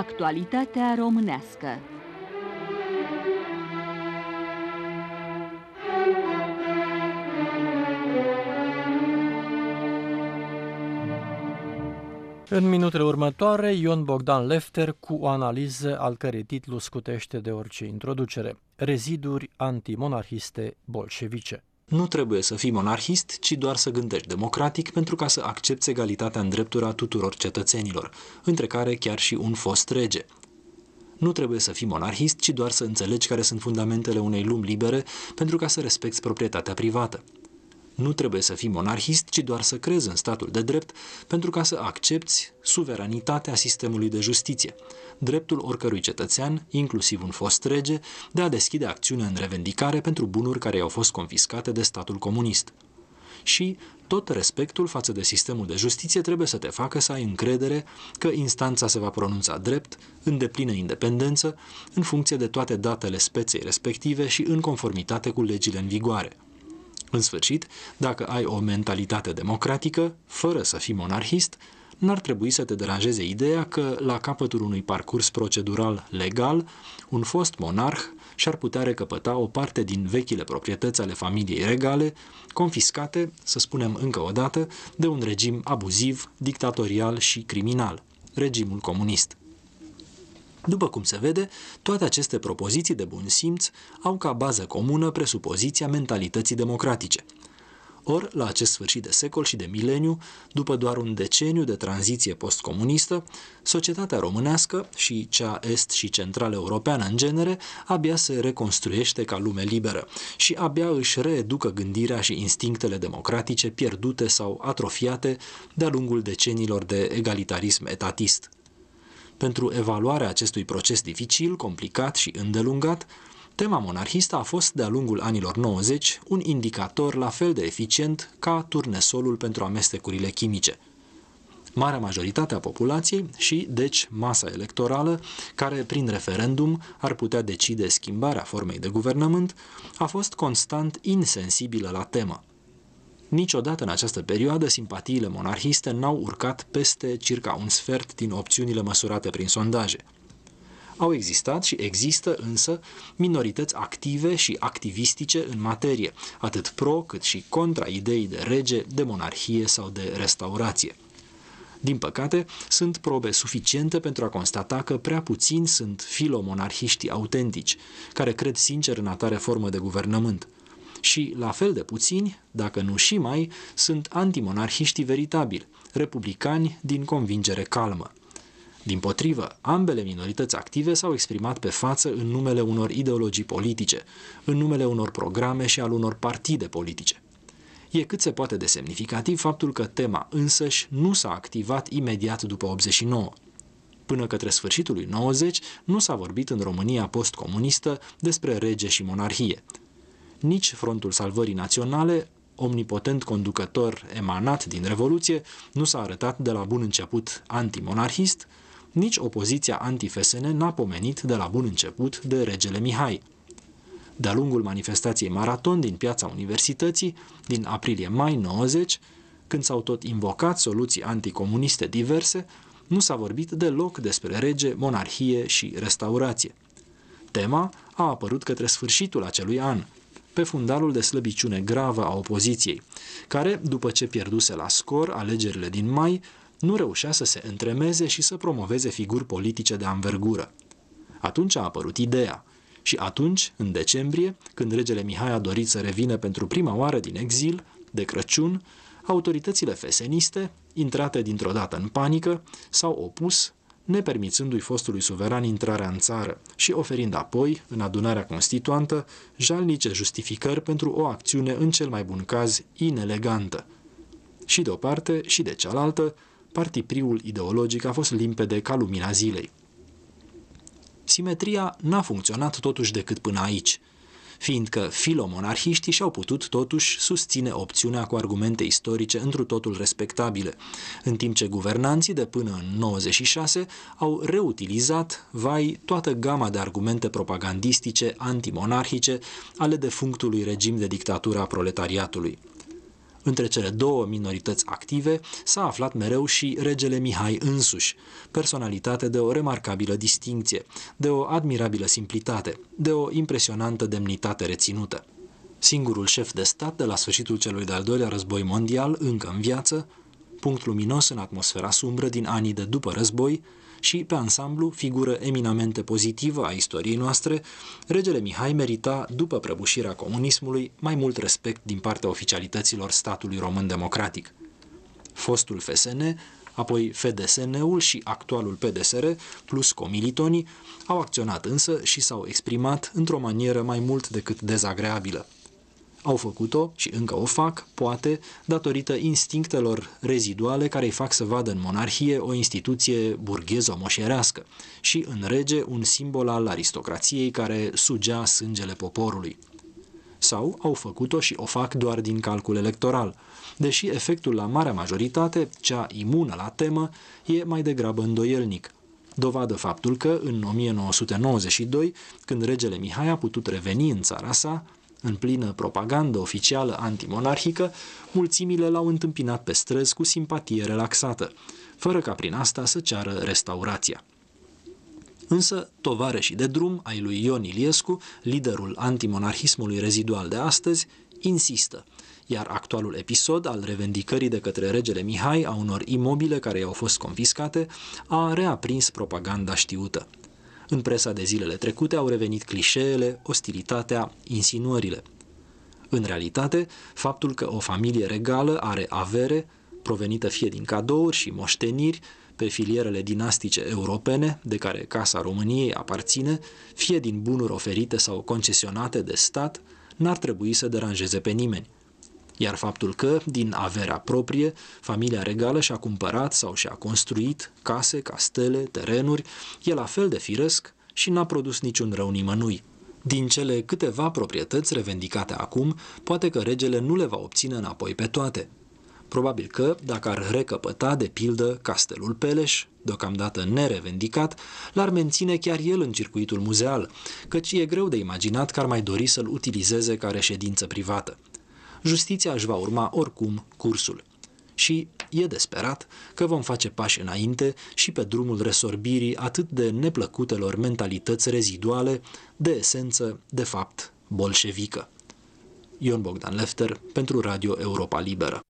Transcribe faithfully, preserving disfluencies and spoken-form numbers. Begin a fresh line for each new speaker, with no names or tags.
Actualitatea românească.
În minutele următoare, Ion Bogdan Lefter cu o analiză al cărei titlu scutește de orice introducere: Reziduri antimonarhiste bolșevice.
Nu trebuie să fii monarhist, ci doar să gândești democratic pentru ca să accepți egalitatea în drepturi a tuturor cetățenilor, între care chiar și un fost rege. Nu trebuie să fii monarhist, ci doar să înțelegi care sunt fundamentele unei lumi libere pentru ca să respecti proprietatea privată. Nu trebuie să fii monarhist, ci doar să crezi în statul de drept pentru ca să accepți suveranitatea sistemului de justiție, dreptul oricărui cetățean, inclusiv un fost rege, de a deschide acțiune în revendicare pentru bunuri care i-au fost confiscate de statul comunist. Și tot respectul față de sistemul de justiție trebuie să te facă să ai încredere că instanța se va pronunța drept, în deplină independență, în funcție de toate datele speței respective și în conformitate cu legile în vigoare. În sfârșit, dacă ai o mentalitate democratică, fără să fii monarhist, n-ar trebui să te deranjeze ideea că, la capătul unui parcurs procedural legal, un fost monarh și-ar putea recăpăta o parte din vechile proprietăți ale familiei regale, confiscate, să spunem încă o dată, de un regim abuziv, dictatorial și criminal, regimul comunist. După cum se vede, toate aceste propoziții de bun simț au ca bază comună presupoziția mentalității democratice. Ori, la acest sfârșit de secol și de mileniu, după doar un deceniu de tranziție postcomunistă, societatea românească și cea est- și central-europeană în genere abia se reconstruiește ca lume liberă și abia își reeducă gândirea și instinctele democratice pierdute sau atrofiate de-a lungul deceniilor de egalitarism etatist. Pentru evaluarea acestui proces dificil, complicat și îndelungat, tema monarhistă a fost de-a lungul anilor nouăzeci un indicator la fel de eficient ca turnesolul pentru amestecurile chimice. Marea majoritate a populației și, deci, masa electorală, care, prin referendum, ar putea decide schimbarea formei de guvernământ, a fost constant insensibilă la temă. Niciodată în această perioadă simpatiile monarhiste n-au urcat peste circa un sfert din opțiunile măsurate prin sondaje. Au existat și există însă minorități active și activistice în materie, atât pro cât și contra ideii de rege, de monarhie sau de restaurație. Din păcate, sunt probe suficiente pentru a constata că prea puțini sunt filomonarhiștii autentici, care cred sincer în atare formă de guvernământ. Și, la fel de puțini, dacă nu și mai, sunt antimonarhiștii veritabili, republicani din convingere calmă. Dimpotrivă, ambele minorități active s-au exprimat pe față în numele unor ideologii politice, în numele unor programe și al unor partide politice. E cât se poate de semnificativ faptul că tema însăși nu s-a activat imediat după optzeci și nouă. Până către sfârșitul lui nouăzeci nu s-a vorbit în România postcomunistă despre rege și monarhie. Nici Frontul Salvării Naționale, omnipotent conducător emanat din Revoluție, nu s-a arătat de la bun început antimonarhist, nici opoziția anti-F S N n-a pomenit de la bun început de regele Mihai. De-a lungul manifestației Maraton din Piața Universității, din aprilie-mai nouăzeci, când s-au tot invocat soluții anticomuniste diverse, nu s-a vorbit deloc despre rege, monarhie și restaurație. Tema a apărut către sfârșitul acelui an, pe fundalul de slăbiciune gravă a opoziției, care, după ce pierduse la scor alegerile din mai, nu reușea să se întremeze și să promoveze figuri politice de anvergură. Atunci a apărut ideea și atunci, în decembrie, când regele Mihai a dorit să revină pentru prima oară din exil, de Crăciun, autoritățile feseniste, intrate dintr-o dată în panică, s-au opus, nepermițându-i fostului suveran intrarea în țară și oferind apoi, în adunarea constituantă, jalnice justificări pentru o acțiune în cel mai bun caz inelegantă. Și de o parte și de cealaltă, partipriul ideologic a fost limpede ca lumina zilei. Simetria n-a funcționat totuși decât până aici, fiindcă filomonarhiștii și-au putut totuși susține opțiunea cu argumente istorice întru totul respectabile, în timp ce guvernanții de până în nouăzeci și șase au reutilizat, vai, toată gama de argumente propagandistice antimonarhice ale defunctului regim de dictatură a proletariatului. Între cele două minorități active s-a aflat mereu și regele Mihai însuși, personalitate de o remarcabilă distincție, de o admirabilă simplitate, de o impresionantă demnitate reținută. Singurul șef de stat de la sfârșitul celui de-al doilea război mondial încă în viață, punct luminos în atmosfera sumbră din anii de după război și, pe ansamblu, figură eminamente pozitivă a istoriei noastre, regele Mihai merita, după prăbușirea comunismului, mai mult respect din partea oficialităților statului român democratic. Fostul F S N, apoi F D S N-ul și actualul P D S R, plus comilitonii, au acționat însă și s-au exprimat într-o manieră mai mult decât dezagreabilă. Au făcut-o și încă o fac, poate, datorită instinctelor reziduale care îi fac să vadă în monarhie o instituție burghezo-moșerească și în rege un simbol al aristocrației care sugea sângele poporului. Sau au făcut-o și o fac doar din calcul electoral, deși efectul la marea majoritate, cea imună la temă, e mai degrabă îndoielnic. Dovadă faptul că, în o mie nouă sute nouăzeci și doi, când regele Mihai a putut reveni în țara sa, în plină propagandă oficială antimonarhică, mulțimile l-au întâmpinat pe străzi cu simpatie relaxată, fără ca prin asta să ceară restaurația. Însă, tovarășii de drum ai lui Ion Iliescu, liderul antimonarhismului rezidual de astăzi, insistă, iar actualul episod al revendicării de către regele Mihai a unor imobile care i-au fost confiscate a reaprins propaganda știută. În presa de zilele trecute au revenit clișeele, ostilitatea, insinuările. În realitate, faptul că o familie regală are avere, provenită fie din cadouri și moșteniri, pe filierele dinastice europene, de care Casa României aparține, fie din bunuri oferite sau concesionate de stat, n-ar trebui să deranjeze pe nimeni. Iar faptul că, din averea proprie, familia regală și-a cumpărat sau și-a construit case, castele, terenuri, e la fel de firesc și n-a produs niciun rău nimănui. Din cele câteva proprietăți revendicate acum, poate că regele nu le va obține înapoi pe toate. Probabil că, dacă ar recăpăta, de pildă, castelul Peleș, deocamdată nerevendicat, l-ar menține chiar el în circuitul muzeal, căci e greu de imaginat că ar mai dori să-l utilizeze ca reședință privată. Justiția își va urma oricum cursul. Și e de sperat că vom face pași înainte și pe drumul resorbirii atât de neplăcutelor mentalități reziduale, de esență, de fapt, bolșevică. Ion Bogdan Lefter, pentru Radio Europa Liberă.